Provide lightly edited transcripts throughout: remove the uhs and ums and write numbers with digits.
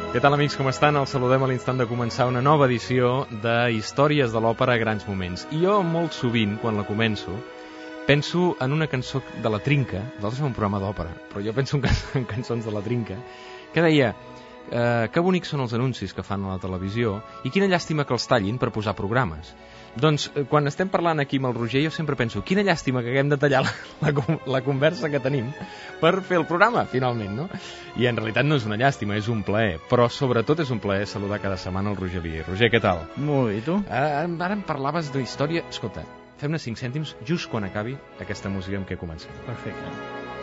Què tal, amics, com estan? Els saludem a l'instant de començar una nova edició de Històries de l'Òpera a Grans Moments. I jo, molt sovint, quan la començo, penso en una cançó de la Trinca. Nosaltres fem un programa d'òpera, però jo penso en cançons de la Trinca, que deia que bonics són els anuncis que fan a la televisió i quina llàstima que els tallin per posar programes. Doncs, quan estem parlant aquí amb el Roger, jo sempre penso, quina llàstima que haguem de tallar la conversa que tenim per fer el programa, finalment, no? I en realitat no és una llàstima, és un plaer, però sobretot és un plaer saludar cada setmana el Roger Vier. Roger, què tal? Molt bé, i tu? Ara em parlaves d'història. Escolta, fem-ne 5 cèntims just quan acabi aquesta música amb què comencem. Perfecte.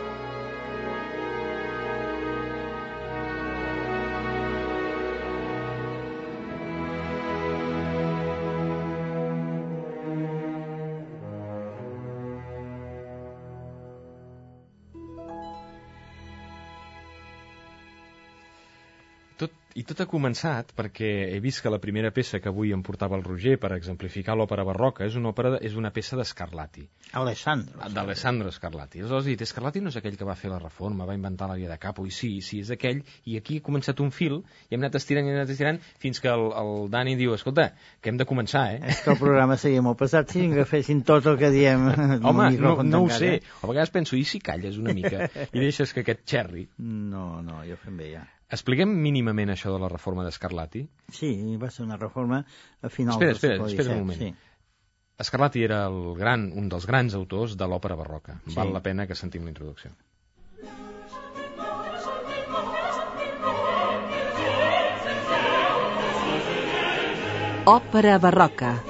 I tot ha començat perquè he vist que la primera peça que avui em portava el Roger per exemplificar l'òpera barroca és una peça d'Scarlatti. D'Alessandro Scarlatti. Aleshores he dit, Scarlatti no és aquell que va fer la reforma, va inventar l'ària de capo, i sí, és aquell, i aquí ha començat un fil, i hem anat estirant, fins que el Dani diu, escolta, que hem de començar, És que el programa seria molt pesat si agafessin tot el que diem. Home, no ho sé. A vegades penso, i si calles una mica i deixes que aquest xerri... No, jo fem bé ja. Expliquem mínimament això de la reforma d'Scarlatti. Sí, va ser una reforma a final del segle XVII. Espera un moment. Sí. Scarlatti era un dels grans autors de l'òpera barroca. Sí. Val la pena que sentim la introducció. Òpera barroca.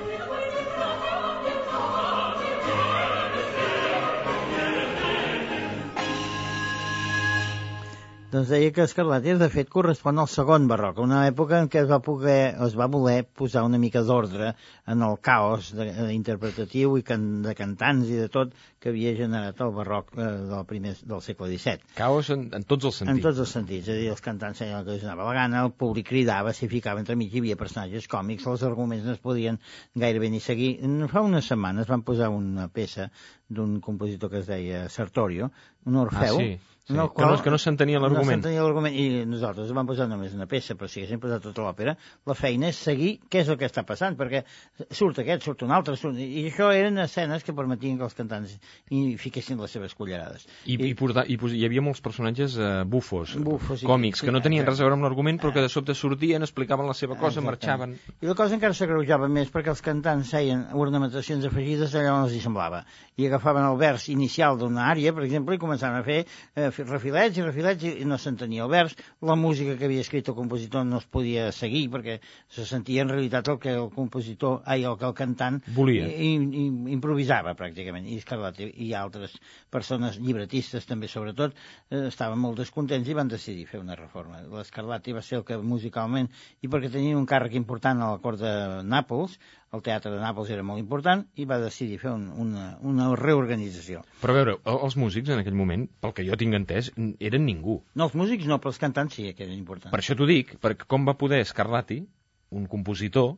Doncs deia que Scarlatti, de fet, correspon al segon barroc, una època en què es va voler posar una mica d'ordre en el caos interpretatiu i de cantants i de tot que havia generat el barroc del segle XVII. Caos en tots els sentits. En tots els sentits, és a dir, els cantants feien el que els donava la gana, el públic cridava, s'hi ficava entremig, hi havia personatges còmics, els arguments no es podien gairebé ni seguir. Fa unes setmanes van posar una peça d'un compositor que es deia Sertorio, un Orfeu, sí. Que no s'entenia l'argument. No s'entenia l'argument, i nosaltres vam posar només una peça, però si haguéssim posat tota l'òpera, la feina és seguir què és el que està passant, perquè surt aquest, surt un altre, i això eren escenes que permetien que els cantants hi fiquessin les seves cullerades. I hi havia molts personatges bufos, còmics, que no tenien res a veure amb l'argument, però que de sobte sortien, explicaven la seva cosa, marxaven... I la cosa encara s'agreujava més perquè els cantants feien ornamentacions afegides allà on els hi semblava, i agafaven el vers inicial d'una àrea, per exemple, i començaven a fer refilets i no s'entenia el vers, la música que havia escrit el compositor no es podia seguir perquè se sentia en realitat el que el cantant volia. Improvisava pràcticament, i Scarlatti i altres persones llibretistes també sobretot estaven molt descontents i van decidir fer una reforma. L'Scarlatti va ser el que musicalment, i perquè tenia un càrrec important a la cort de Nàpols, el teatre de Nàpols era molt important, i va decidir fer una reorganització. Però a veure, els músics en aquell moment, pel que jo tinc entès, eren ningú. No, els músics no, però els cantants sí que eren importants. Per això t'ho dic, perquè com va poder Scarlatti, un compositor,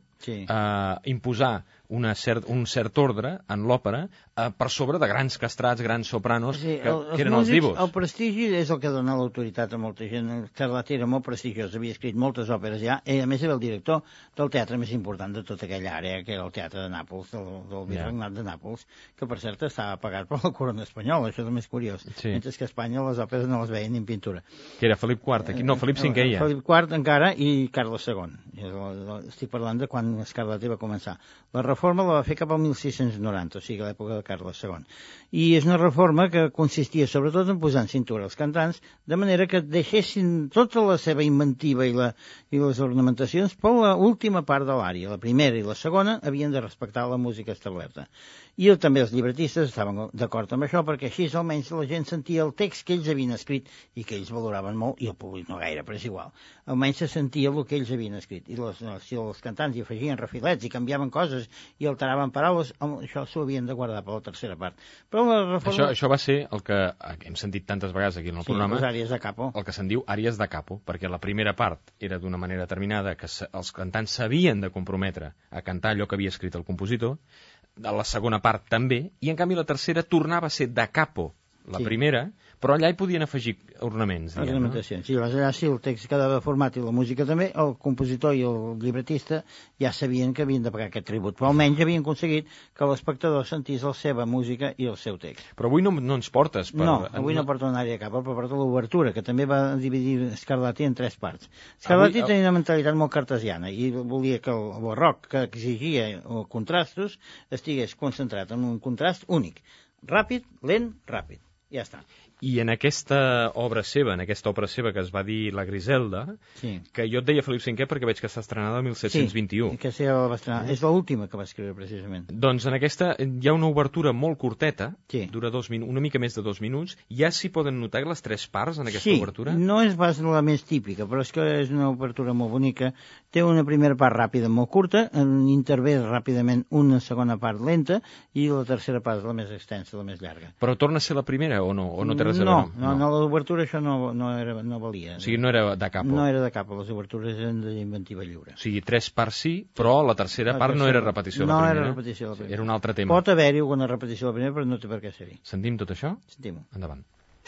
imposar un cert ordre en l'òpera per sobre de grans castrats, grans sopranos, que eren els divos. El prestigi és el que dona l'autoritat a molta gent. Scarlatti era molt prestigiós, havia escrit moltes òperes ja, i a més era el director del teatre més important de tota aquella àrea, que era el Teatre de Nàpols, del Virregnat de Nàpols, que per cert estava pagat per la corona espanyola, això és el més curiós. Mentre que a Espanya les òperes no les veien ni en pintura. Que era Felip IV, no, Felip V ja. Felip IV encara, i Carles II. Estic parlant de quan Scarlatti va començar. La reforma la va fer cap al 1690, o sigui, a l'època de Carles II. I és una reforma que consistia sobretot en posar en cintura els cantants, de manera que deixessin tota la seva inventiva i les ornamentacions per l'última part de l'ària. La primera i la segona havien de respectar la música establerta. I també els llibretistes estaven d'acord amb això, perquè així almenys la gent sentia el text que ells havien escrit i que ells valoraven molt, i el públic no gaire, però és igual. Almenys se sentia el que ells havien escrit. I si els cantants hi afegien refilets i canviaven coses i alteraven paraules, això s'ho havien de guardar per la tercera part. Però la reforma... Això va ser el que hem sentit tantes vegades aquí en el programa, les àries de capo. El que se'n diu àries de capo, perquè la primera part era d'una manera determinada, que els cantants s'havien de comprometre a cantar allò que havia escrit el compositor, de la segona part també, i en canvi la tercera tornava a ser de capo, la primera, Però allà hi podien afegir ornaments, diguem, no? Ornamentacions. Sí, allà sí, el text quedava format i la música també, el compositor i el llibretista ja sabien que havien de pagar aquest tribut, però almenys havien aconseguit que l'espectador sentís la seva música i el seu text. Però avui no ens portes per... No, avui no porta un àrea cap, però porta l'obertura, que també va dividir Scarlatti en 3 parts. Scarlatti tenia una mentalitat molt cartesiana i volia que el barroc, que exigia contrastos, estigués concentrat en un contrast únic. Ràpid, lent, ràpid. Ja està. I en aquesta obra seva, que es va dir La Griselda, sí. Que jo et deia Felip V perquè veig que està estrenada el 1721. Sí, aquesta ja va estrenar. És l'última que va escriure, precisament. Doncs en aquesta hi ha una obertura molt curteta, sí. Dura una mica més de 2 minuts. Ja s'hi poden notar les 3 parts en aquesta obertura? Sí, no és pas la més típica, però és que és una obertura molt bonica. Té una primera part ràpida molt curta, intervé ràpidament una segona part lenta i la tercera part la més extensa, la més llarga. Però torna a ser la primera o no? O no té res a veure? No, l'obertura això no valia. O sigui, no era de capo? No era de capo, les obertures eren d'inventiva lliure. O sigui, 3 parts sí, però la tercera part no era repetició de la primera? No era repetició de la primera. Era un altre tema. Pot haver-hi alguna repetició de la primera, però no té per què ser-hi. Sentim tot això? Sentim-ho. Endavant.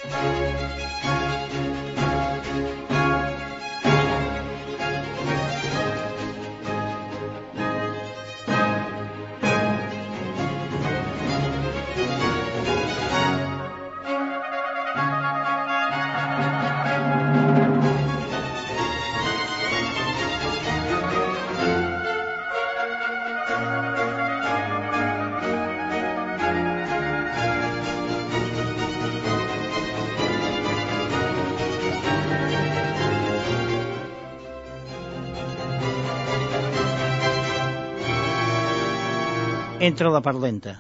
Entra la part lenta.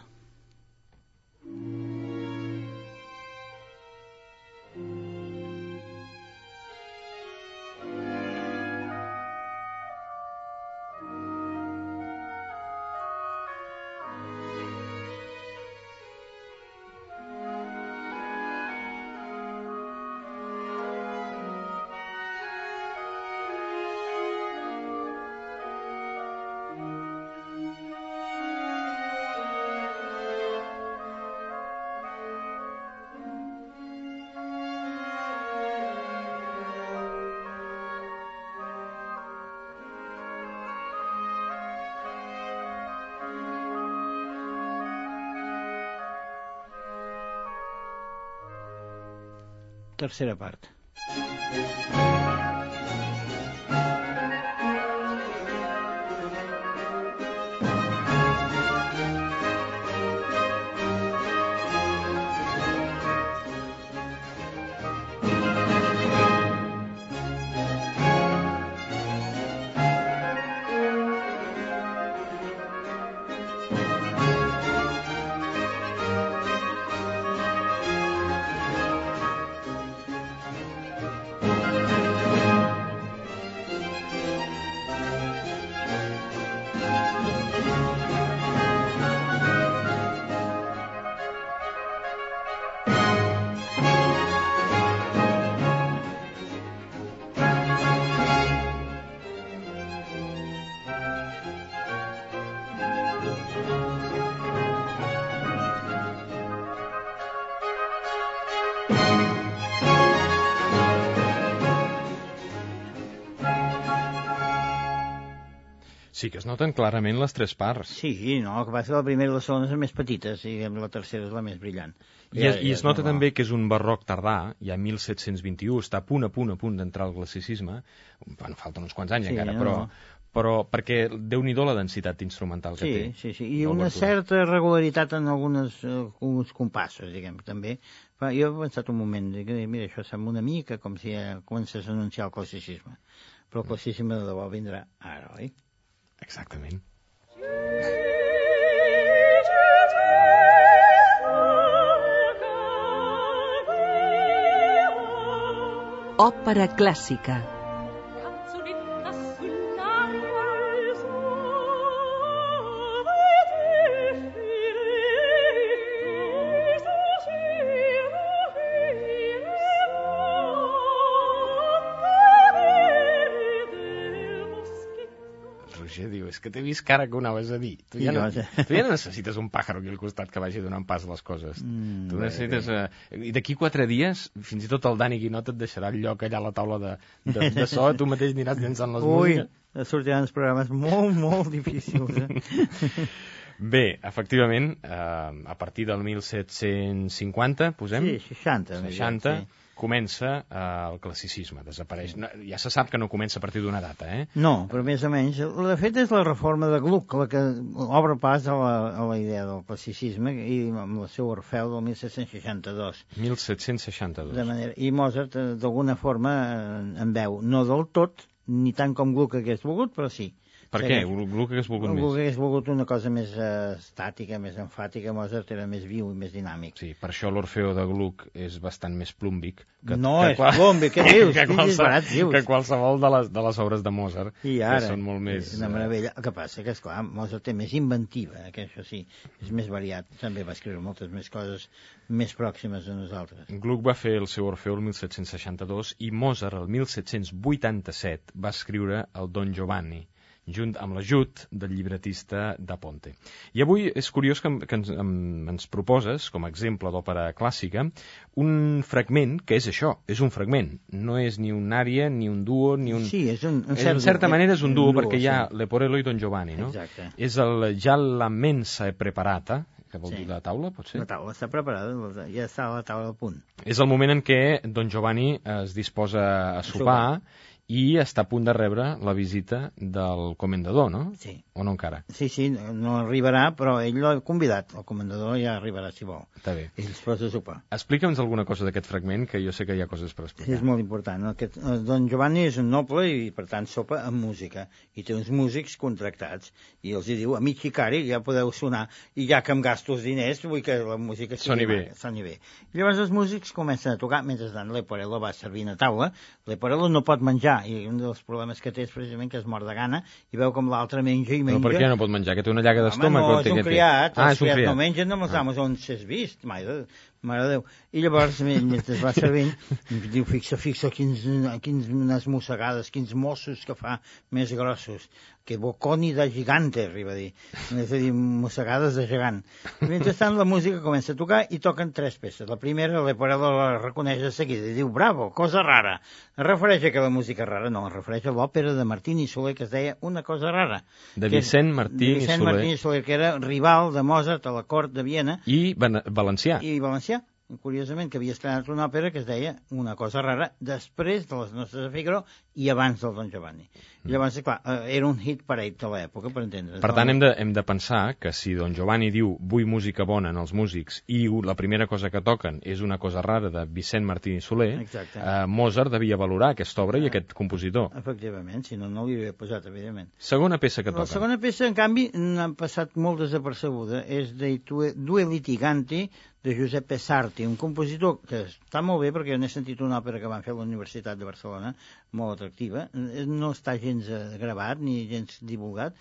Tercera part. Sí que es noten clarament les 3 parts. Sí, no, el que passa que la primera i la segona són més petites i la tercera és la més brillant. I es nota també que és un barroc tardà, ja 1721, està a punt d'entrar al classicisme. Bueno, falten uns quants anys encara, però perquè déu-n'hi-do la densitat instrumental que té. Sí, i una certa regularitat en alguns compassos, diguem, també. Jo he pensat un moment, mira, això sembla una mica com si comences a anunciar el classicisme. Però el classicisme de debò vindrà ara, oi? Exactament. Òpera clàssica. que t'he vist cara que ho anaves a dir. Tu ja no necessites un pàjaro aquí al costat que vagi donant pas a les coses. Tu necessites... I d'aquí 4 dies, fins i tot el Dani Guinot et deixarà el lloc allà a la taula de so, tu mateix aniràs llançant les músiques. Ui, sortiran els programes molt, molt difícils, Bé, efectivament, a partir del 1750, posem? Sí, 60. Comença el classicisme, desapareix. Ja se sap que no comença a partir d'una data, No, però més o menys. De fet, és la reforma de Gluck la que obre pas a la idea del classicisme i amb el seu Orfeu del 1762. 1762. I Mozart, d'alguna forma, en veu, no del tot, ni tant com Gluck hagués volgut, però sí. Per què? Gluck hagués volgut més? Gluck hagués volgut una cosa més estàtica, més emfàtica. Mozart era més viu i més dinàmic. Sí, per això l'Orfeo de Gluck és bastant més plúmbic. Plúmbic, què dius? Que qualsevol de les obres de Mozart, I ara, que són molt més... Una meravella. El que passa que, esclar, Mozart té més inventiva, que això sí, és més variat. També va escriure moltes més coses més pròximes a nosaltres. Gluck va fer el seu Orfeo el 1762 i Mozart el 1787 va escriure el Don Giovanni, junt amb l'ajut del llibretista da Ponte. I avui és curiós que ens proposes, com a exemple d'òpera clàssica, un fragment que és això, és un fragment. No és ni un ària, ni un duo, ni un... Sí, és un en certa manera és un duo, perquè hi ha Leporello i Don Giovanni, no? Exacte. És el già la mensa è preparata, que vol dir la taula, potser? La taula està preparada, ja està a la taula al punt. És el moment en què Don Giovanni es disposa a sopar i està a punt de rebre la visita del comendador, no? Sí. O no encara? Sí, no arribarà, però ell l'ha convidat. El comendador ja arribarà, si vol. Està bé. I es posa a sopar. Explica'ns alguna cosa d'aquest fragment, que jo sé que hi ha coses per explicar. Sí, és molt important. Don Giovanni és un noble i, per tant, sopa amb música. I té uns músics contractats. I els diu, amics Hikari, ja podeu sonar. I ja que em gasto els diners, vull que la música soni bé. I llavors els músics comencen a tocar, mentre Leporello va servint a taula. Leporello no pot menjar, i un dels problemes que té és precisament que es mor de gana i veu com l'altre menja i menja. Però per què no pot menjar? Que té una llaga d'estómac? No, és un criat. És un criat. No mengen amb els amos on s'has vist. Mare de Déu. I llavors, mentre es va servint, diu, fixa, quines mossegades, quins mossos que fa més grossos. Que bocconi de gigante, arriba a dir. És a dir, mossegades de gegant. I mentrestant, la música comença a tocar i toquen 3 peces. La primera, Leporello la reconeix de seguida i diu, bravo, cosa rara. Es refereix a que la música rara, no, es refereix a l'òpera de Martini Soler, que es deia Una cosa rara. De Vicent Martini Soler, que era rival de Mozart a la cort de Viena. I valencià. Curiosament, que havia estrenat una òpera que es deia Una cosa rara, després de les nostres de Figaro i abans del Don Giovanni. I llavors, clar, era un hit parell de l'època, per entendre's. Per tant, hem de pensar que si Don Giovanni diu vull música bona en els músics i la primera cosa que toquen és Una cosa rara de Vicent Martini Soler, Mozart devia valorar aquesta obra i aquest compositor. Efectivament, si no, no li havia posat, evidentment. Segona peça que toquen. La segona peça, en canvi, n'ha passat molt desapercebuda. És de Due litiganti, de Giuseppe Sarti, un compositor que està molt bé, perquè jo n'he sentit una òpera que van fer a la Universitat de Barcelona, molt atractiva. No està gens gravat ni gens divulgat,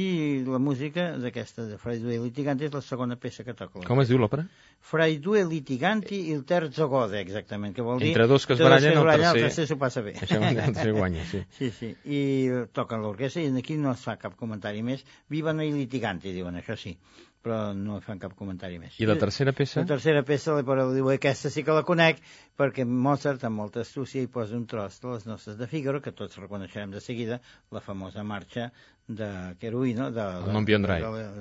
i la música d'aquesta de Fra i due litiganti és la segona peça que toca. Com es diu l'òpera? Fra i due litiganti il terzo gode, exactament, que vol dir... Entre dos que es barallen, el tercer s'ho passa bé. Això el tercer guanya, sí. Sí, i toquen l'orquestra i aquí no es fa cap comentari més. Vivano i litiganti, diuen, això sí, però no fan cap comentari més. I la tercera peça? La tercera peça, Leporello diu, aquesta sí que la conec, perquè Mozart, amb molta astúcia, hi posa un tros de les nostres de Figaro, que tots reconeixerem de seguida, la famosa marxa de Cherubino, el Non più andrai.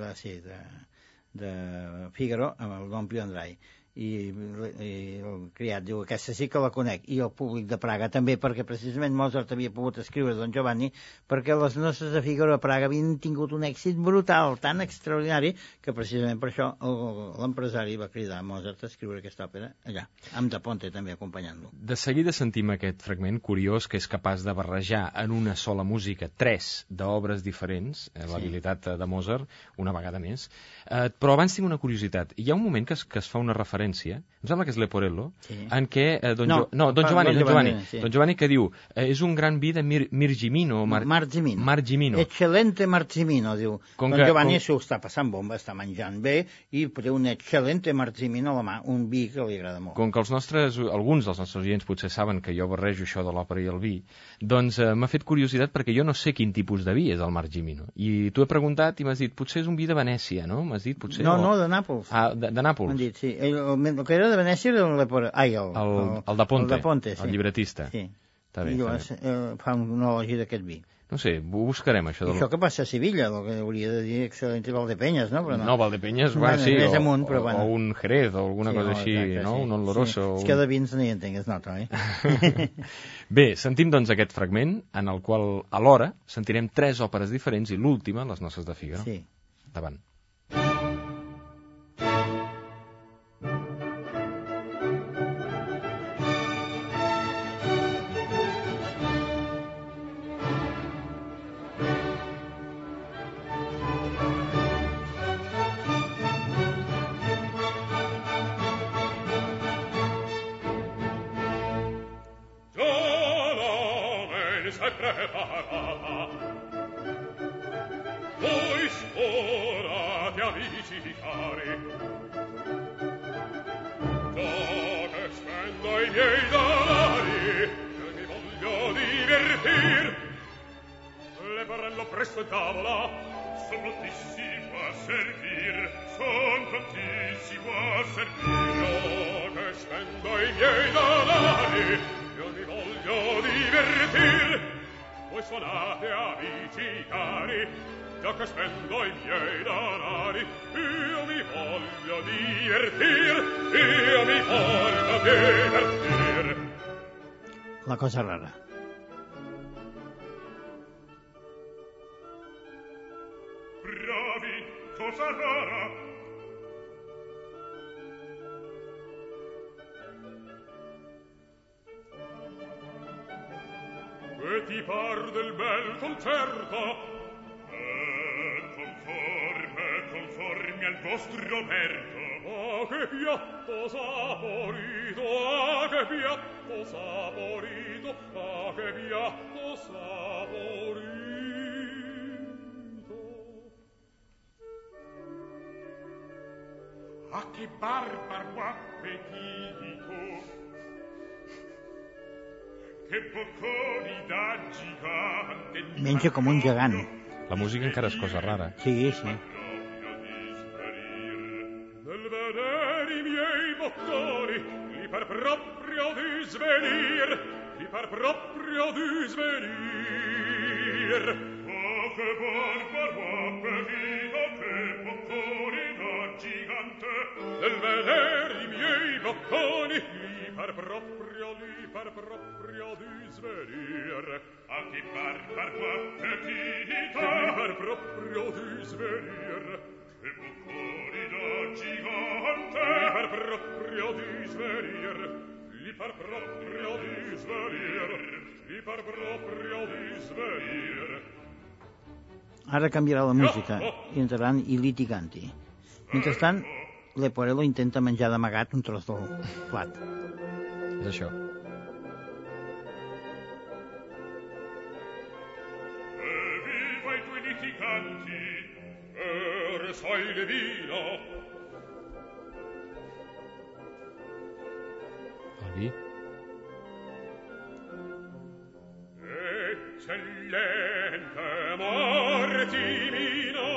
De Figaro, amb el Non più andrai. I el criat diu, aquesta sí que la conec, i el públic de Praga també, perquè precisament Mozart havia pogut escriure Don Giovanni, perquè les nostres de Figaro a Praga havien tingut un èxit brutal, tan extraordinari, que precisament per això l'empresari va cridar a Mozart a escriure aquesta òpera allà, amb da Ponte també acompanyant-lo. De seguida sentim aquest fragment curiós que és capaç de barrejar en una sola música 3 d'obres diferents, l'habilitat de Mozart, una vegada més. Però abans tinc una curiositat. Hi ha un moment que es fa una referència València, em sembla que és Leporello, Sí. en què Don Giovanni que diu és un gran vi de Mirgimino. Margimino. Excelente Margimino, diu. Don Giovanni s'ho està passant bomba, està menjant bé i té un excelente Margimino a la mà, un vi que li agrada molt. Com que alguns dels nostres oients potser saben que jo barrejo això de l'òpera i el vi, doncs m'ha fet curiositat perquè jo no sé quin tipus de vi és el Margimino. I t'ho he preguntat i m'has dit, potser és un vi de Venècia, no? M'has dit, potser... No, de Nàpols. Ah, de Nàpols. M'han dit, sí. El que era de Venècia era el de Ponte, sí. El llibretista. Sí. Està bé, I llavors fa una elogi d'aquest vi. No sé, ho buscarem, això. Això que passa a Sevilla, el que hauria de dir Excelente Valdepeñas, no? Però no. No, Valdepeñas, sí, o un Jerez, o alguna cosa així, exacte, no? Sí. Un oloroso. És que de vins no hi entenc, es nota, eh? Bé, sentim doncs aquest fragment, en el qual alhora sentirem 3 òperes diferents i l'última, Les noces de Fígaro. Sí. Endavant. Presto in tavola, son prontissimo a servir, io che spendo I miei danari, io mi voglio divertir, voi suonate amici cari, già che spendo I miei danari, io mi voglio divertir. La cosa rara. Bravi, cosa rara. E ti par del bel concerto? Conformi al vostro merito. Ah, che piatto saporito, ah, che piatto saporito, ah, che piatto saporito. Ah, che barbaro appetito, che bocconi da gigante. Menja com un gegant. La música encara és cosa rara. Sí, sí. Nel vedere I miei bocconi, li par proprio di svenir, li par proprio di svenir. Oh, che barbaro appetito, che bocconi da gigante. Nel vedere I miei bocconi, li par proprio di svenir. Ah, che barbaro appetito, li par proprio di svenir. Che bocconi da gigante, li par proprio di svenir, li par proprio di svenir, li par proprio di svenir. Ara canviarà la música i entraran I litiganti. Mentrestant, Leporello intenta menjar d'amagat un tros del plat. És això. Viva I tuoi litiganti, sei le vino. El vi? Eccellente Martimino.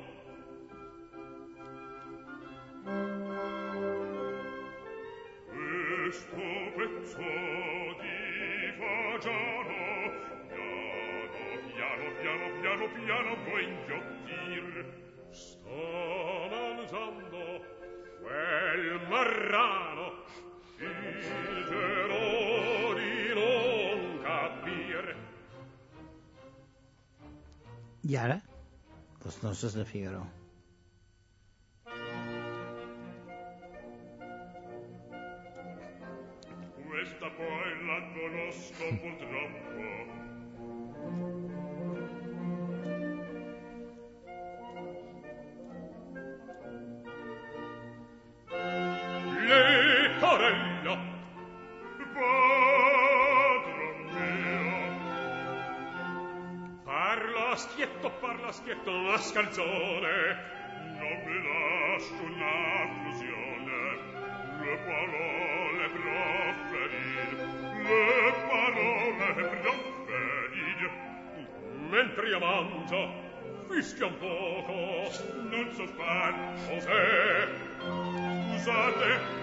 Questo pezzo di fagiano piano vuoi inghiottir. Sto mangiando quel marrano, fingerò di non capire. I ara, Les noces de Fígaro. Questa poi la conosco purtroppo. Le schietto a scalzone, non mi lascio un'afflusione, le parole proferir, mentre io mangio, fischia un poco, non so far cos'è, scusate,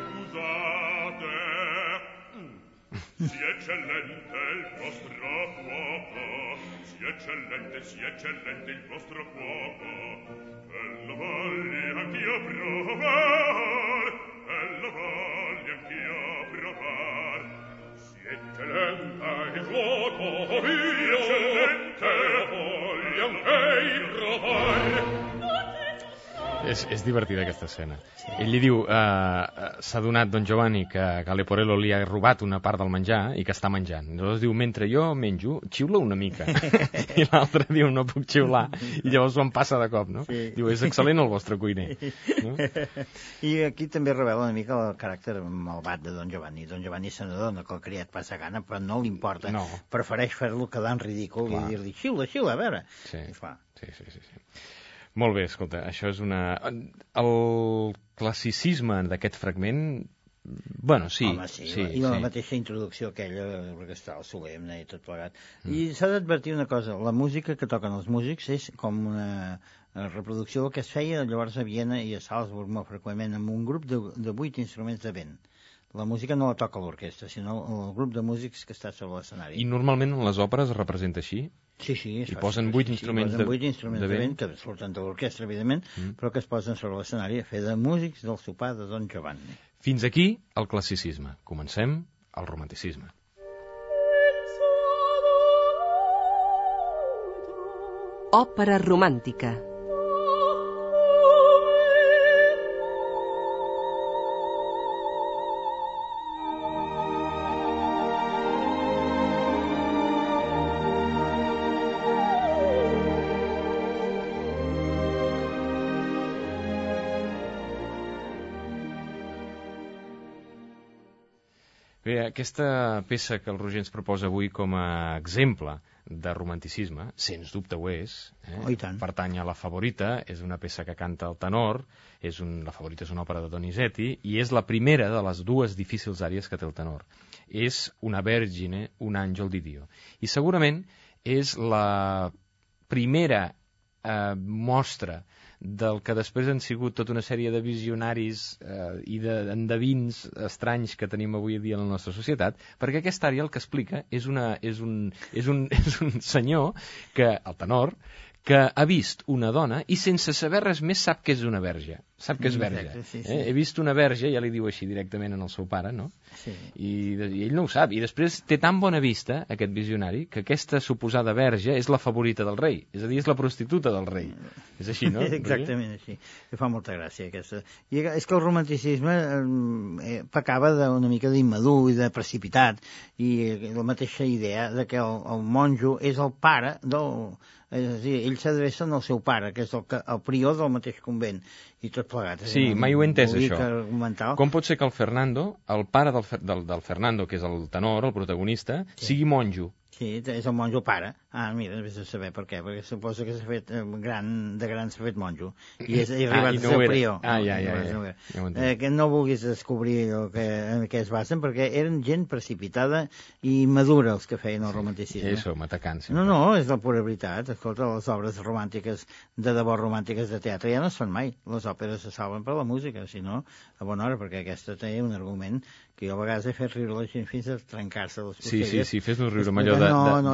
si eccellente il vostro fuoco, si eccellente il vostro fuoco, e lo voglio anch'io provar, si eccellente il fuoco mio, lo voglio anch'io provar. És divertida aquesta escena. Sí. Ell li diu, s'ha donat Don Giovanni que Leporello li ha robat una part del menjar i que està menjant. Llavors diu, mentre jo menjo, xiula una mica. I l'altre diu, no puc xiular. I llavors ho em passa de cop, no? Sí. Diu, és excel·lent el vostre cuiner. No? I aquí també revela una mica el caràcter malvat de Don Giovanni. Don Giovanni se n'adona que el criat passa gana, però no li importa. No. Prefereix fer-lo quedar en ridícul i dir-li, xiula, a veure. Sí. Sí. Molt bé, escolta, això és una... El classicisme d'aquest fragment... Bueno, sí. Home, sí. I la mateixa introducció aquella, orquestral, solemne i tot plegat. I s'ha d'advertir una cosa, la música que toquen els músics és com una reproducció del que es feia llavors a Viena i a Salzburg molt freqüentment amb un grup de 8 instruments de vent. La música no la toca l'orquestra, sinó el grup de músics que està sobre l'escenari. I normalment en les òperes es representa així? Sí. I posen 8 instruments de vent que surten de l'orquestra, evidentment, però que es posen sobre l'escenari a fer de músics del sopar de Don Giovanni. Fins aquí el classicisme. Comencem el romanticisme. Òpera romàntica. Bé, aquesta peça que el Roger ens proposa avui com a exemple de romanticisme, sens dubte ho és, Oh, i tant. Pertany a La Favorita, és una peça que canta el tenor, La Favorita és una òpera de Donizetti, i és la primera de les dues difícils àries que té el tenor. És una Vergine, un àngel di Dio. I segurament és la primera mostra del que després han sigut tota una sèrie de visionaris i d'endevins estranys que tenim avui dia en la nostra societat, perquè aquesta àrea el que explica és un senyor, el tenor, que ha vist una dona i sense saber res més sap que és una verge. Sap que és verge. Sí. He vist una verge, ja li diu així directament al seu pare, no? Sí. I ell no ho sap. I després té tan bona vista, aquest visionari, que aquesta suposada verge és la favorita del rei. És a dir, és la prostituta del rei. És així, no? Exactament així. Em fa molta gràcia, aquesta. I és que el romanticisme pecava d'una mica d'immadur i de precipitat, i la mateixa idea de que el monjo és el pare del... És a dir, ell s'adreça al seu pare, que és el prior del mateix convent, i tot plegat. Sí, mai ho he entès, això. Com pot ser que el Fernando, el pare del Fernando, que és el tenor, el protagonista, sigui monjo? Sí, és el monjo pare. Ah, mira, vés a saber per què, perquè suposa que s'ha fet de gran s'ha fet monjo. I és arribat a ser prior. Que no vulguis descobrir en què es basen, perquè eren gent precipitada i madura els que feien el romanticisme. Sí, som atacants. No, és la pura veritat. Escolta, les obres romàntiques, de debò romàntiques de teatre, ja no es fan mai. Les òperes se salven per la música, si no, a bona hora, perquè aquesta té un argument que jo a vegades he fet riure la gent fins a trencar-se les costelles. Sí, fes-nos riure amb allò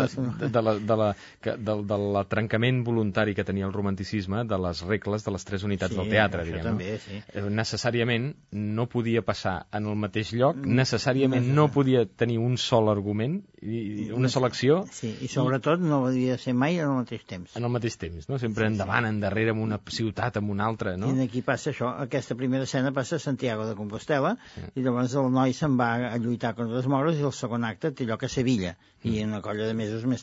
de l'atrancament voluntari que tenia el romanticisme de les regles de les tres unitats del teatre, diguem. També, sí. Necessàriament no podia passar en el mateix lloc, necessàriament no podia tenir un sol argument, una sola acció. Sí, i sobretot no havia de ser mai en el mateix temps. En el mateix temps, no? Sempre endavant, endarrere, en una ciutat, en una altra, no? I aquí passa això, aquesta primera escena passa a Santiago de Compostela, i llavors el noi se'n va a lluitar contra les mogres, i el segon acte té lloc a Sevilla, i una colla de mesos més tard. Tu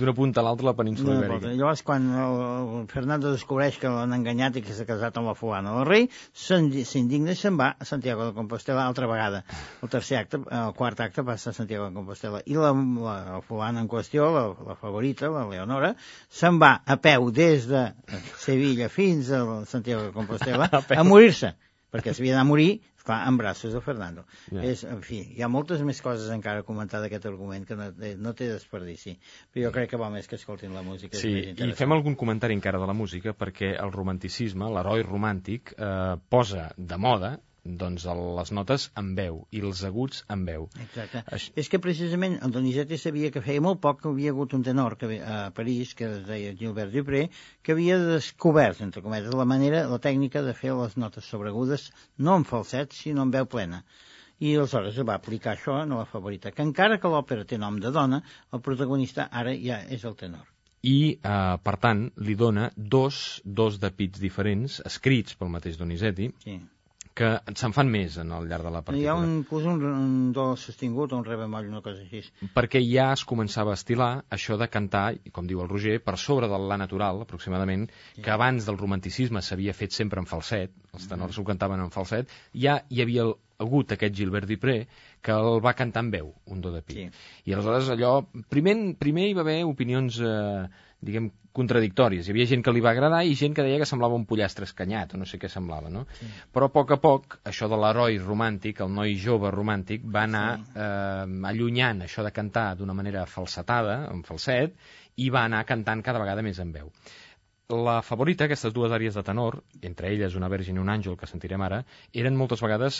d'una punta a l'altra la península Ibèrica. Llavors, quan el Fernando descobreix que l'han enganyat i que s'ha casat amb la fulana del rei, s'indigna i se'n va a Santiago de Compostela altra vegada. El tercer acte, el quart acte passa a Santiago de Compostela. I la fulana en qüestió, la favorita, la Leonora, se'n va a peu des de Sevilla fins a Santiago de Compostela a morir-se, perquè s'havia d'anar a morir, clar, en braços de Fernando. En fi, hi ha moltes més coses encara a comentar d'aquest argument que no té desperdici, però jo crec que va més que escoltin la música. Sí, i fem algun comentari encara de la música, perquè el romanticisme, l'heroi romàntic, posa de moda doncs les notes en veu i els aguts en veu. Exacte. És que precisament el Donizetti sabia que feia molt poc que havia hagut un tenor a París, que es deia Gilbert Dupré, que havia descobert, entre cometes, la tècnica de fer les notes sobreagudes no en falset, sinó en veu plena. I aleshores va aplicar això a la favorita, que encara que l'òpera té nom de dona, el protagonista ara ja és el tenor. I, per tant, li dona dos de pits diferents, escrits pel mateix Donizetti, sí, que se'n fan més al llarg de la partitura. Hi ha un do sostingut o un re bemoll, una cosa així. Perquè ja es començava a estilar això de cantar, com diu el Roger, per sobre de la natural, aproximadament, que abans del romanticisme s'havia fet sempre en falset, els tenors ho cantaven en falset, ja hi havia hagut aquest Gilbert Dupré que el va cantar en veu, un do de pit. Sí. I aleshores allò... Primer hi va haver opinions, diguem, contradictòries. Hi havia gent que li va agradar i gent que deia que semblava un pollastre escanyat, o no sé què semblava, no? Sí. Però a poc, això de l'heroi romàntic, el noi jove romàntic, va anar allunyant això de cantar d'una manera falsetada, en falset, i va anar cantant cada vegada més en veu. La favorita, aquestes dues àrees de tenor, entre elles una verge i un àngel, que sentirem ara, eren moltes vegades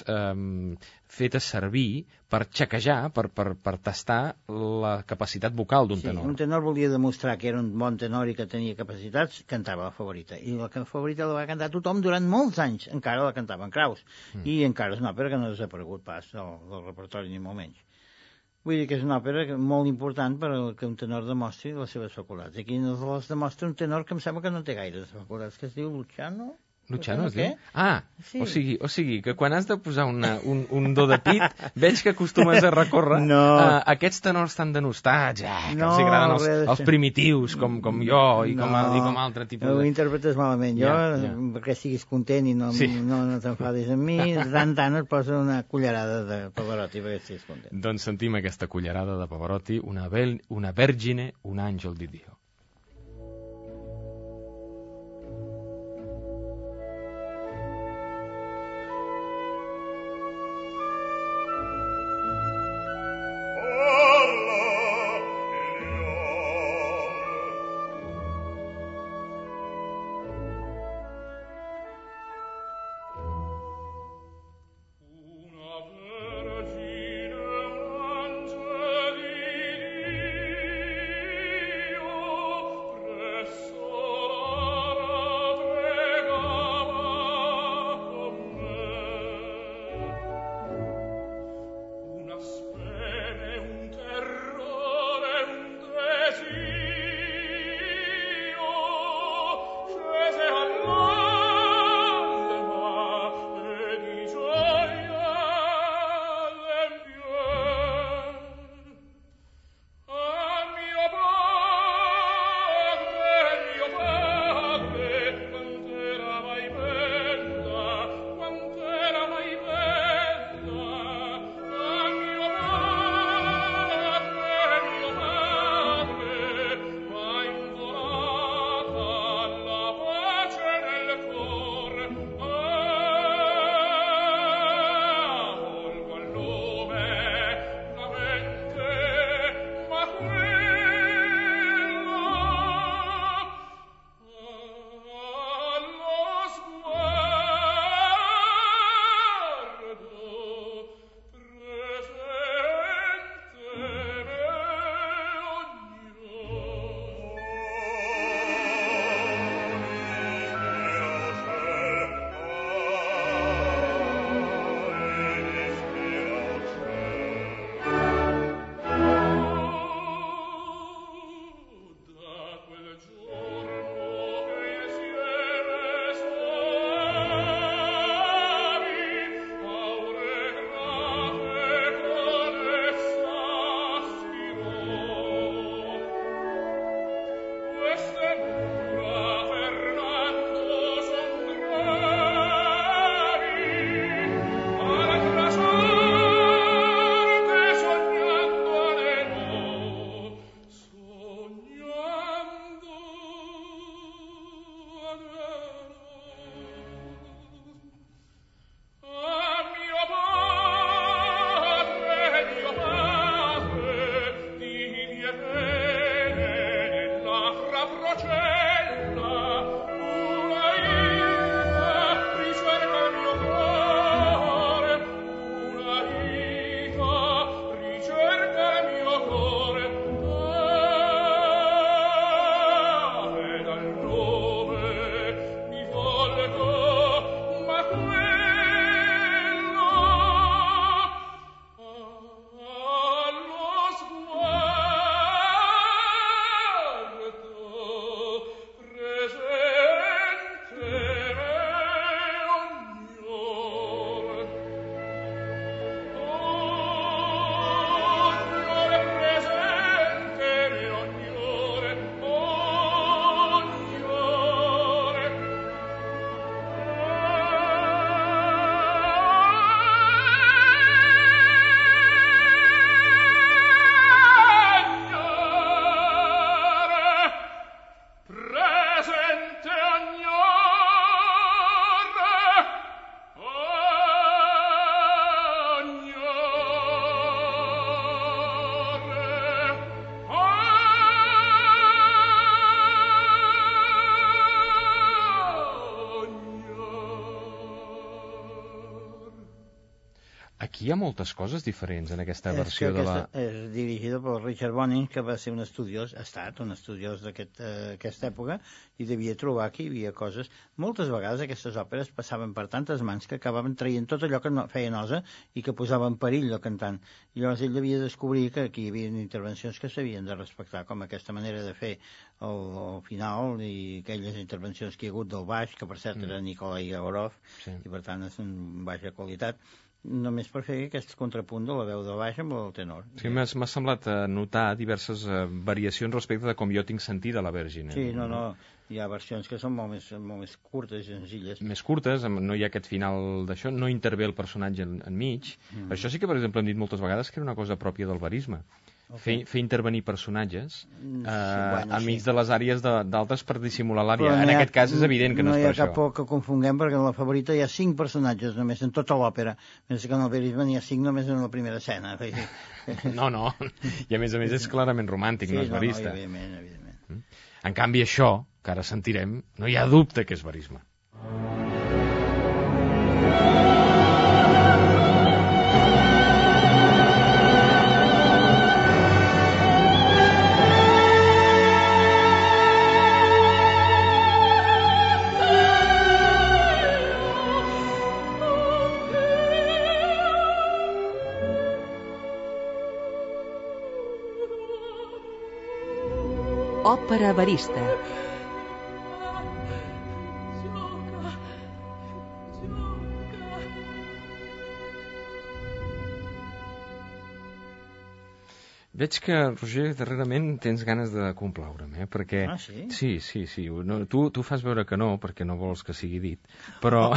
fetes servir per xequejar, per tastar la capacitat vocal d'un tenor. Un tenor volia demostrar que era un bon tenor i que tenia capacitats, cantava la favorita. I la favorita la va cantar tothom durant molts anys, encara la cantaven Kraus. I encara és una òpera que no ha desaparegut pas del repertori ni molt menys. Vull dir que és una òpera molt important per que un tenor demostri les seves facultats. Aquí no les demostra un tenor que em sembla que no té gaires facultats, que es diu Luciano. Luciano es diu? Ah, sí. o sigui, que quan has de posar un do de pit, veig que acostumes a recórrer a aquests tenors tan denostats, que els agraden els primitius, com jo i com altre tipus de... Ho interpretes malament. Jo, perquè estiguis content i no t'enfadis amb mi, tant et posa una cullerada de Pavarotti perquè estiguis content. Doncs sentim aquesta cullerada de Pavarotti, una vergine, un àngel di Dio. Vergine, un angel di Dio Aquí hi ha moltes coses diferents en aquesta És versió que de la... és dirigida per Richard Bonin, que va ser un estudiós, ha estat un estudiós d'aquesta època, i devia trobar que hi havia coses... Moltes vegades aquestes òperes passaven per tantes mans que acabaven traient tot allò que no feia nosa i que posava en perill el cantant. I llavors ell devia descobrir que aquí hi havia intervencions que s'havien de respectar, com aquesta manera de fer el final i aquelles intervencions que hi ha hagut del baix, que per cert era Nikolai Yegorov, Sí. i per tant és un baix de qualitat, només per fer aquest contrapunt de la veu de baix amb el tenor. Sí, m'ha semblat notar diverses variacions respecte de com jo tinc sentit a la Vergine. Sí, no, hi ha versions que són molt més curtes i senzilles. Més curtes, no hi ha aquest final d'això, no intervé el personatge enmig. Per això sí que, per exemple, hem dit moltes vegades que era una cosa pròpia del verisme. Fer intervenir personatges enmig de les àrees d'altres per dissimular l'àrea. En aquest cas és evident que no és per això. No hi ha cap por que confonguem, perquè en la Favorita hi ha 5 personatges només en tota l'òpera, mentre que en el verisme n'hi ha 5 només en la primera escena. No, i a més és clarament romàntic, no és verista. Sí, evidentment. En canvi això, que ara sentirem, no hi ha dubte que és verisme. Òpera verista. Veig que, Roger, darrerament tens ganes de complaure'm, perquè... Ah, sí? Sí. No, tu fas veure que no, perquè no vols que sigui dit, però,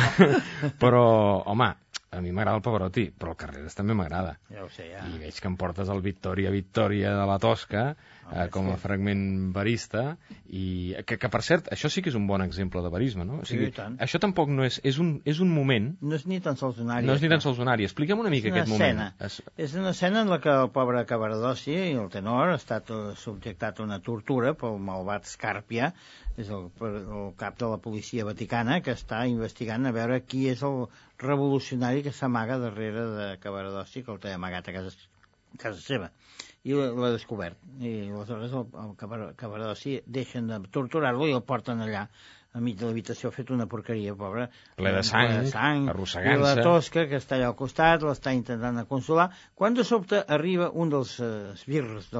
home, a mi m'agrada el Pavarotti, però el Carreras també m'agrada. Ja ho sé, ja. I veig que em portes el Victòria de la Tosca, com a fragment verista, i que per cert, això sí que és un bon exemple de verisme, no? O sigui, Sí, tant. això tampoc no és... És un moment... No és ni tan sols un àrea. No és ni tan sols un àrea. Expliquem una mica aquest moment. És una escena en la que el pobre Cavaradossi, el tenor, ha estat subjectat a una tortura pel malvat Scarpia, és el cap de la policia vaticana, que està investigant a veure qui és el revolucionari que s'amaga darrere de Cavaradossi, que el té amagat a casa seva. I l'ha descobert. I aleshores el Cavaradossi deixen de torturar-lo i el porten allà enmig de l'habitació, fet una porqueria, pobre. Ple de sang, arrossegant-se. I la Tosca, que està allà al costat, l'està intentant consolar. Quan de sobte arriba un dels esbirrs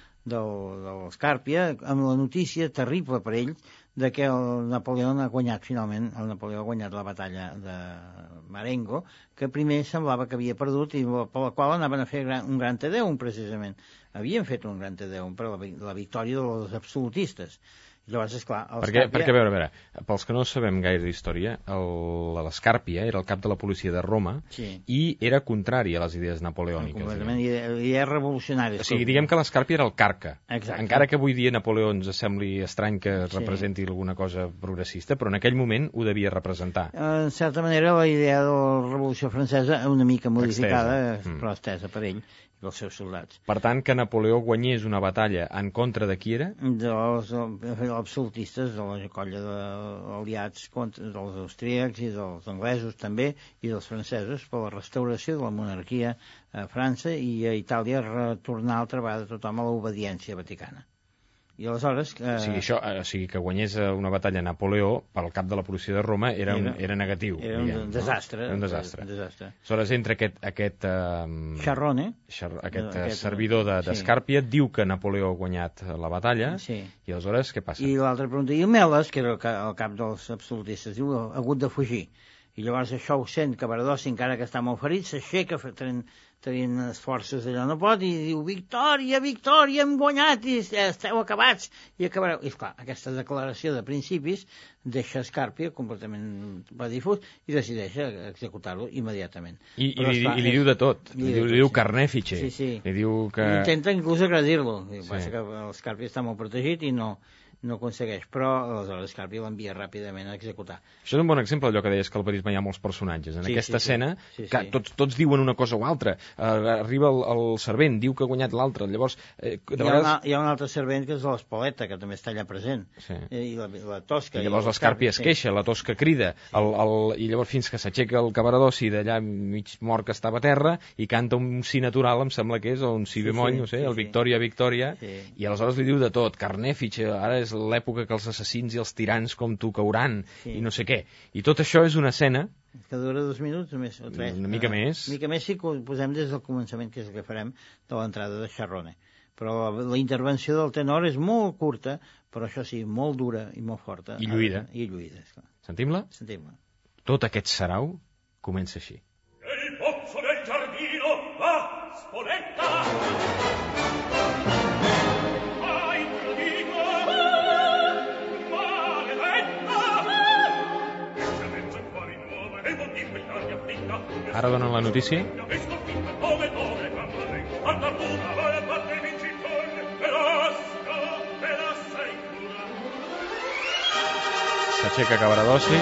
del Scarpia amb la notícia terrible per ell de que el Napoleó ha guanyat finalment, el Napoleó ha guanyat la batalla de Marengo, que primer semblava que havia perdut i per la qual anaven a fer un gran Te Deum, precisament. Havien fet un gran Te Deum per la victòria dels absolutistes. Llavors, esclar, perquè, a veure, pels que no sabem gaire d'història, l'Scarpia era el cap de la policia de Roma, sí, i era contrari a les idees napoleòniques. Completament, i és revolucionari. O sigui, diguem que l'Scarpia era el carca. Exacte. Encara que avui dia Napoleó ens sembli estrany que representi alguna cosa progressista, però en aquell moment ho devia representar. En certa manera, la idea de la Revolució Francesa, una mica modificada, però estesa per ell i pels seus soldats. Per tant, que Napoleó guanyés una batalla en contra de qui era? Dels absolutistes, de la colla d'aliats dels austríacs i dels anglesos també, i dels francesos, per la restauració de la monarquia a França i a Itàlia retornar altra vegada tothom a l'obediència vaticana. I aleshores... O sigui, que guanyés una batalla a Napoleó pel cap de la policia de Roma era negatiu. Era un desastre. Era un desastre. Aleshores, entra aquest Charrone, aquest servidor de Scarpia, diu que Napoleó ha guanyat la batalla, i aleshores què passa? I l'altra pregunta, i Meles, que era el cap dels absolutistes, diu, ha hagut de fugir. I llavors això ho sent Cavaradossi, encara que està molt ferit, s'aixeca tenint esforços allà no pot, i diu, Victòria, hem guanyat, i esteu acabats, i acabareu. I esclar, aquesta declaració de principis deixa Scarpia completament difús i decideix executar-lo immediatament. I li diu de tot, li diu carnèfice. Sí. Li diu que... Intenta inclús agredir-lo. Passa que el Scarpia està molt protegit i no no aconsegueix, però aleshores Scarpia l'envia ràpidament a executar. Això és un bon exemple, allò que deies que al Parisme hi ha molts personatges. En aquesta escena, que tots diuen una cosa o altra. Arriba el servent, diu que ha guanyat l'altre. Llavors, hi ha un altre servent que és l'Espoleta, que també està allà present. Sí. I la Tosca. I llavors l'Scarpia es queixa, la Tosca crida, i llavors fins que s'aixeca el Cavaradossi d'allà mig mort que estava a terra i canta un si natural, em sembla que és, o un si bemoll, no sé, el Victòria, Victòria, i aleshores li diu de tot, carnèfice, ara és l'època que els assassins i els tirans com tu cauran, i no sé què. I tot això és una escena... Que dura 2 minuts o més, o 3. Una mica més. Una mica més si ho posem des del començament, que és el que farem de l'entrada de Charrone. Però la intervenció del tenor és molt curta, però això sí, molt dura i molt forta. I lluïda. Esclar. Sentim-la? Sentim-la. Tot aquest sarau comença així. Il pozzo del giardino, va, Spoletta! Ara donen la notícia. S'aixeca Cavaradossi.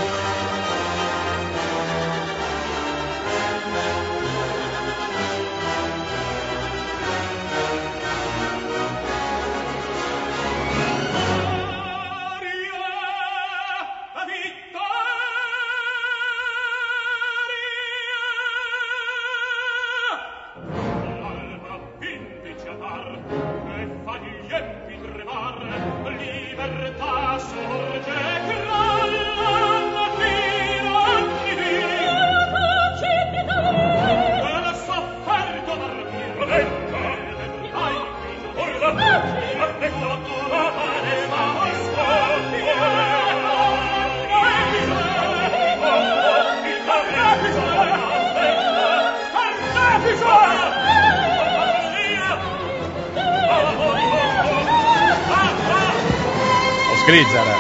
Els crits, ara.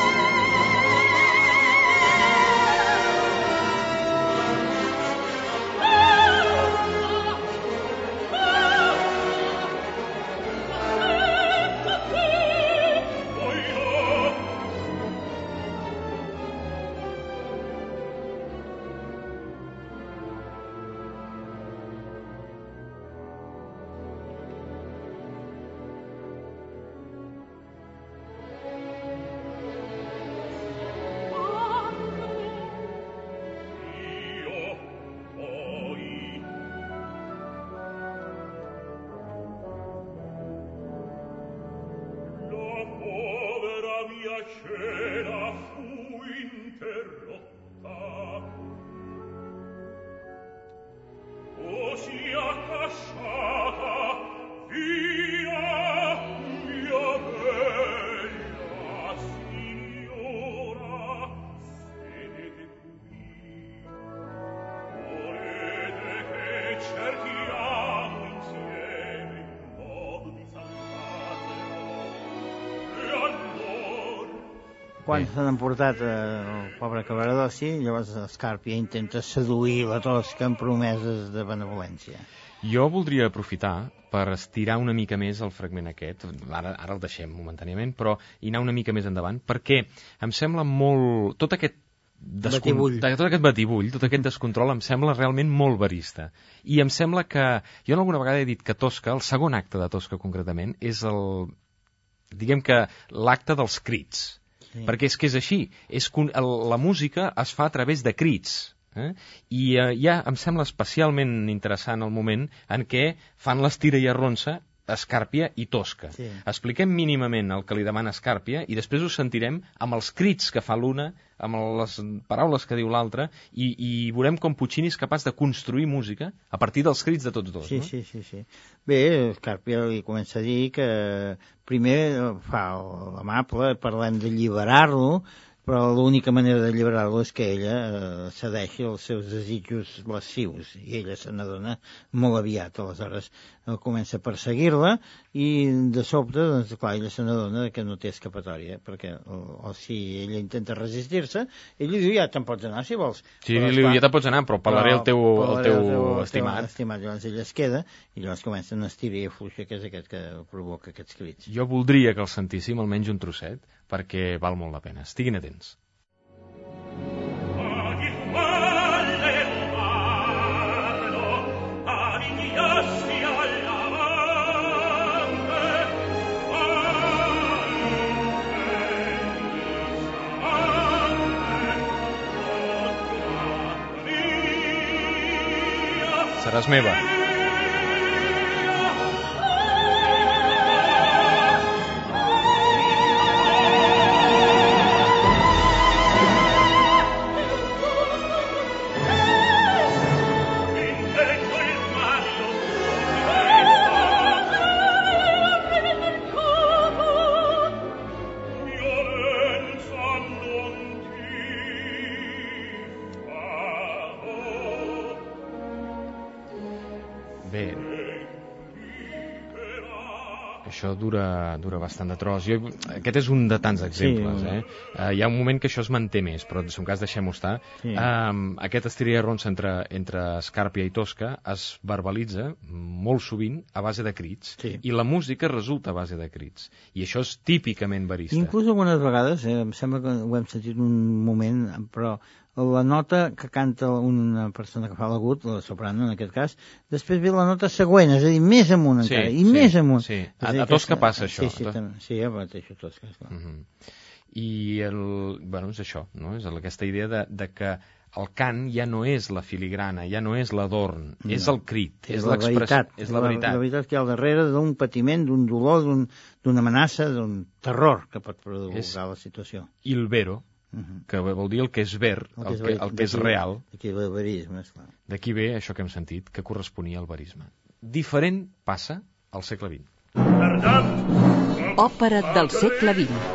Quan s'han emportat el pobre Cavaradossi, llavors Scarpia intenta seduir la Tosca amb promeses de benevolència. Jo voldria aprofitar per estirar una mica més el fragment aquest, ara el deixem momentàniament, però i anar una mica més endavant, perquè em sembla molt... Tot aquest batibull, tot aquest descontrol em sembla realment molt verista. I em sembla que... Jo alguna vegada he dit que Tosca, el segon acte de Tosca concretament, és el... diguem que l'acte dels crits. Sí. Perquè és que és així, la música es fa a través de crits, i ja em sembla especialment interessant el moment en què fan l'estira i arronsa Scarpia i Tosca. Sí. Expliquem mínimament el que li demana Scarpia i després ho sentirem amb els crits que fa l'una, amb les paraules que diu l'altra, i veurem com Puccini és capaç de construir música a partir dels crits de tots dos. Sí, no? sí. Bé, Scarpia li comença a dir que primer fa l'amable, parlem d'alliberar-lo, però l'única manera d'alliberar-lo és que ella cedeixi als seus desitjos lascius, i ella se n'adona molt aviat. Aleshores comença a perseguir-la i de sobte, doncs, clar, ella se n'adona que no té escapatòria, perquè o si ella intenta resistir-se, ell li diu, ja te'n pots anar si vols. Sí, li diu, ja te'n pots anar, però parlaré el teu estimat. Llavors ella es queda i llavors comença una estira i afluixa, que és aquest que provoca aquests crits. Jo voldria que el sentíssim almenys un trosset, perquè val molt la pena. Estiguin atents. Seràs meva. Bé, això dura bastant de tros. Aquest és un de tants exemples. Hi ha un moment que això es manté més, però en cap cas deixem-ho estar. Sí. Aquest estira i arronsa entre Escàrpia i Tosca es verbalitza molt sovint a base de crits, sí. I la música resulta a base de crits. I això és típicament verista. Inclús algunes vegades, em sembla que ho hem sentit un moment, però la nota que canta una persona que fa l'agut, la soprano en aquest cas, després ve la nota següent, és a dir, més amunt encara, i més amunt. Sí. A Tosca passa això. Sí, ja mateixo Tosca, esclar. I és això, no? És aquesta idea de que el cant ja no és la filigrana, ja no és l'adorn, és el crit, és l'expressió, és la veritat. La veritat que hi ha al darrere d'un patiment, d'un dolor, d'una amenaça, d'un terror que pot provocar la situació. Il vero, que vol dir el que és ver, el que és real. D'aquí ve el verisme, esclar. D'aquí ve això que hem sentit, que corresponia al verisme. Diferent passa al segle XX. Òpera del segle XX.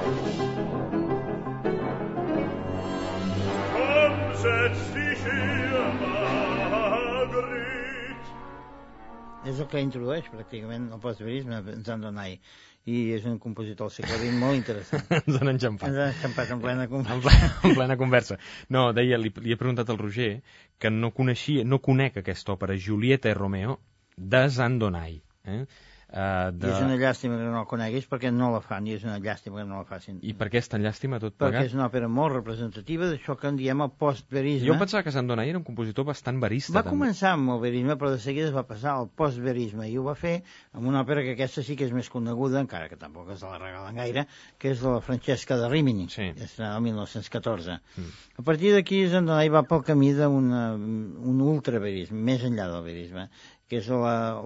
És el que introdueix pràcticament el postverisme en Zandonai, i és un compositor del segle XX molt interessant. Ens han enxampat. Ens han enxampat en plena conversa. En plena conversa. No, deia, li he preguntat al Roger que no conec aquesta òpera, Julieta i Romeo, de Zandonai. I és una llàstima que no la coneguis perquè no la fan, i és una llàstima que no la facin. I per què és tan llàstima tot plegat? Perquè és una òpera molt representativa d'això que en diem el postverisme. Jo pensava que Zandonai era un compositor bastant verista. Va començar amb el verisme, però de seguida es va passar al postverisme, i ho va fer amb una òpera que aquesta sí que és més coneguda, encara que tampoc es la regalen gaire, que és la Francesca de Rimini, sí. És del 1914. A partir d'aquí Zandonai va pel camí d'un ultraverisme, més enllà del verisme, que és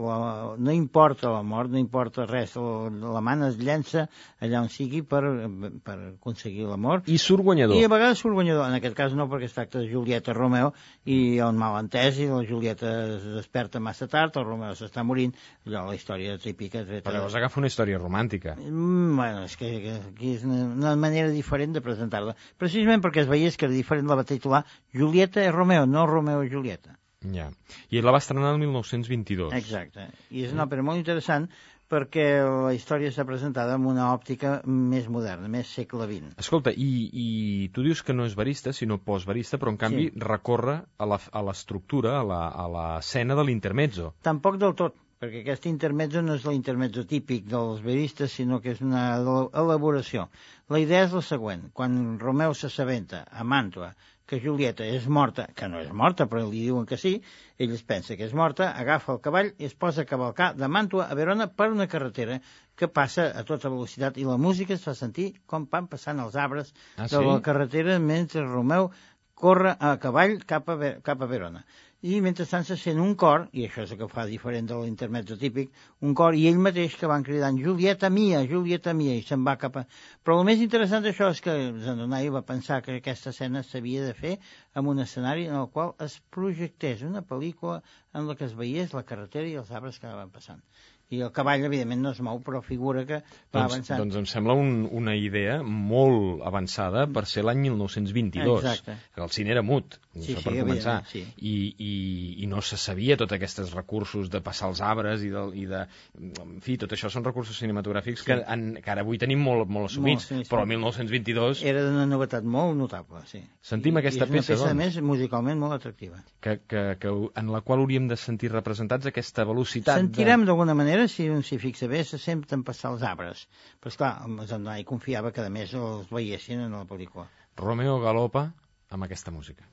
no importa la mort, no importa res, la mà es llença allà on sigui per aconseguir la mort. I surt guanyador. I a vegades surt guanyador, en aquest cas no, perquè es tracta de Julieta i Romeo, i hi ha un malentès, i la Julieta es desperta massa tard, el Romeo s'està morint, allò, la història típica. Però llavors agafa una història romàntica. Bueno, és que aquí és una manera diferent de presentar-la. Precisament perquè es veiés que era diferent, la va titular Julieta i Romeo, no Romeo i Julieta. Ja. I la va estrenar el 1922. Exacte. I és una òpera molt interessant perquè la història està presentada amb una òptica més moderna, més segle XX. Escolta, i tu dius que no és verista, sinó postverista, però en canvi recorre a l'estructura, a l'escena de l'intermezzo. Tampoc del tot, perquè aquest intermezzo no és l'intermezzo típic dels veristes, sinó que és una elaboració. La idea és la següent. Quan Romeu s'assabenta a Màntua que Julieta és morta, que no és morta, però li diuen que sí, ell es pensa que és morta, agafa el cavall i es posa a cavalcar de Màntua a Verona per una carretera que passa a tota velocitat, i la música es fa sentir com van passant els arbres de la carretera mentre Romeu corre a cavall cap a Verona. I mentrestant se sent un cor, i això és el que fa diferent de l'intermezzo típic, un cor, i ell mateix que van cridant Julieta mia, i se'n va cap a... Però el més interessant d'això és que Zandonai va pensar que aquesta escena s'havia de fer en un escenari en el qual es projectés una pel·lícula en la que es veiés la carretera i els arbres que van passant. I el cavall, evidentment, no es mou, però figura que va avançant. Doncs em sembla una idea molt avançada per ser l'any 1922. Exacte. Que el cine era mut, això per començar. Sí. I no se sabia tots aquests recursos de passar els arbres i de... En fi, tot això són recursos cinematogràfics que ara avui tenim molt assumits, però el 1922... Era una novetat molt notable, sí. Sentim aquesta peça, és una peça, a més, musicalment molt atractiva. En la qual hauríem de sentir representats aquesta velocitat. Sentirem d'alguna manera, si un s'hi fixa bé, se senten passar els arbres. Però, esclar, el Zandonai confiava que, a més, els veiessin en la pel·lícula. Romeo galopa amb aquesta música.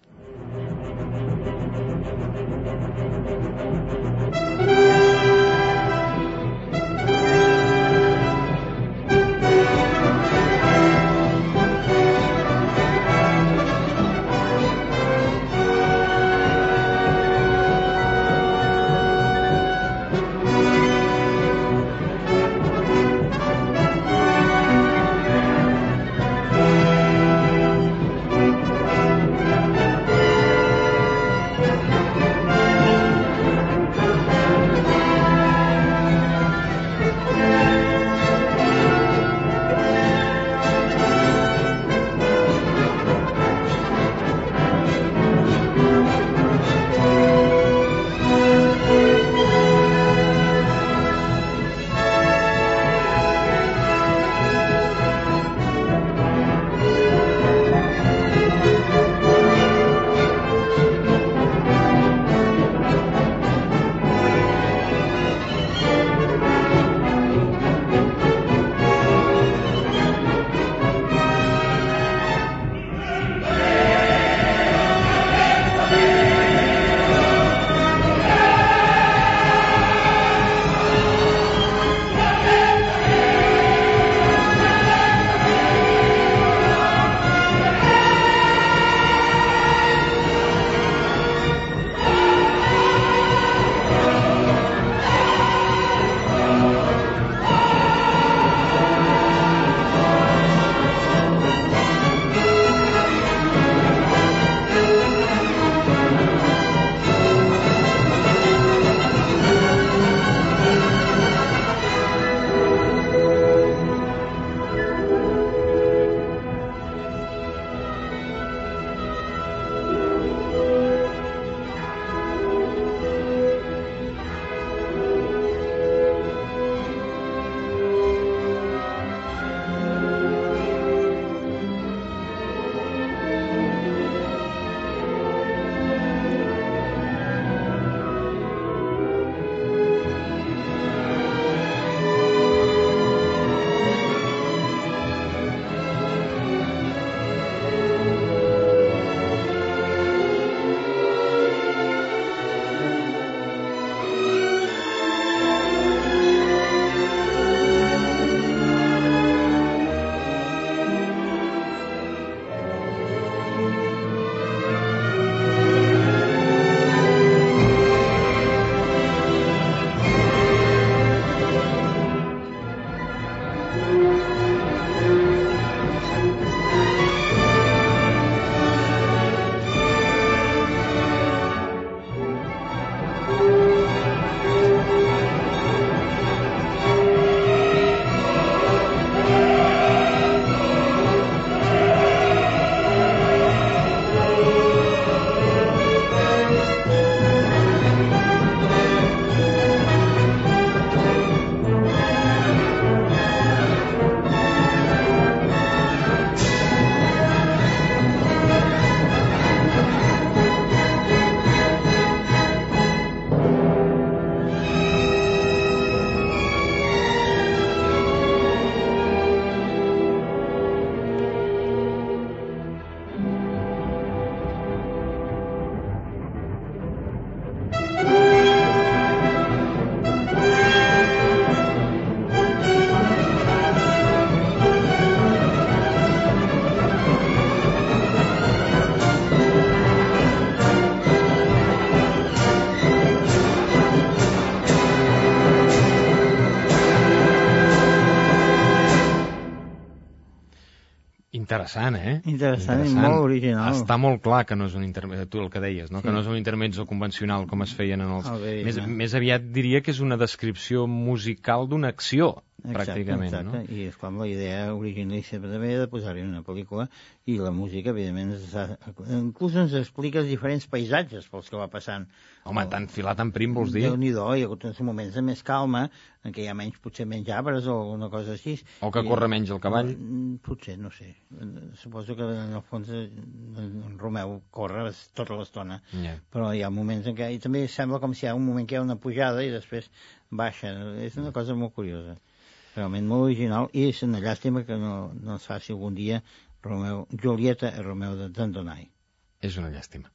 Interessant, eh? Interessant i molt original. Està molt clar que no és un intermezzo, tu el que deies, no? Sí. Que no és un intermezzo convencional com es feien en els... Més aviat diria que és una descripció musical d'una acció, pràcticament, exacte. No? I, esclar, la idea originalíssima també de posar-hi una pel·lícula i la música, evidentment, inclús ens explica els diferents paisatges pels que va passant. Home, tan filat en prim, vols dir? Déu-n'hi-do, hi ha hagut uns moments de més calma, en què hi ha potser menys arbres o alguna cosa així. O que corre menys el cavall? Potser, no sé. Suposo que en el fons en Romeu corre tota l'estona. Yeah. Però hi ha moments en què... I també sembla com si hi ha un moment que hi ha una pujada i després baixa. És una cosa molt curiosa. Realment molt original, i és una llàstima que no es faci algun dia Julieta i Romeu de Zandonai. És una llàstima.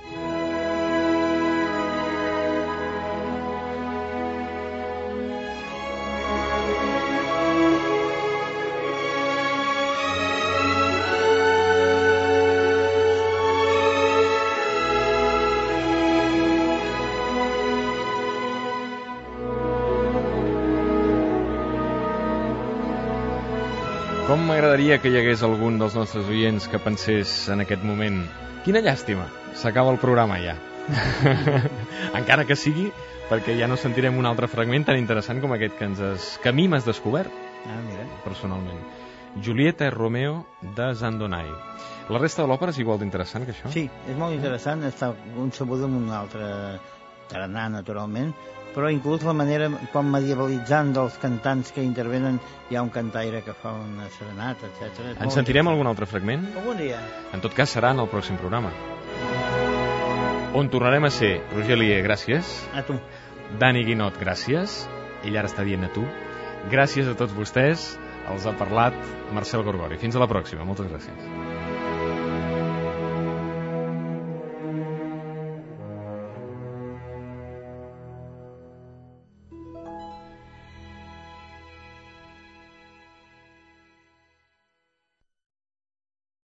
Com m'agradaria que hi hagués algun dels nostres oients que pensés en aquest moment: quina llàstima, s'acaba el programa ja. Encara que sigui perquè ja no sentirem un altre fragment tan interessant com aquest que a mi m'has descobert, personalment. Julieta i Romeo de Zandonai. La resta de l'òpera és igual d'interessant que això? Sí, és molt interessant, està concebuda amb un altre tarannà, naturalment, però inclús la manera com medievalitzant dels cantants que intervenen, hi ha un cantaire que fa una serenata, etc. En sentirem algun altre fragment? Algun dia. En tot cas serà en el pròxim programa, on tornarem a ser Roger Lier, gràcies. A tu. Dani Guinot, gràcies. Ell ara està dient a tu. Gràcies a tots vostès. Els ha parlat Marcel Gorgori. Fins a la pròxima. Moltes gràcies.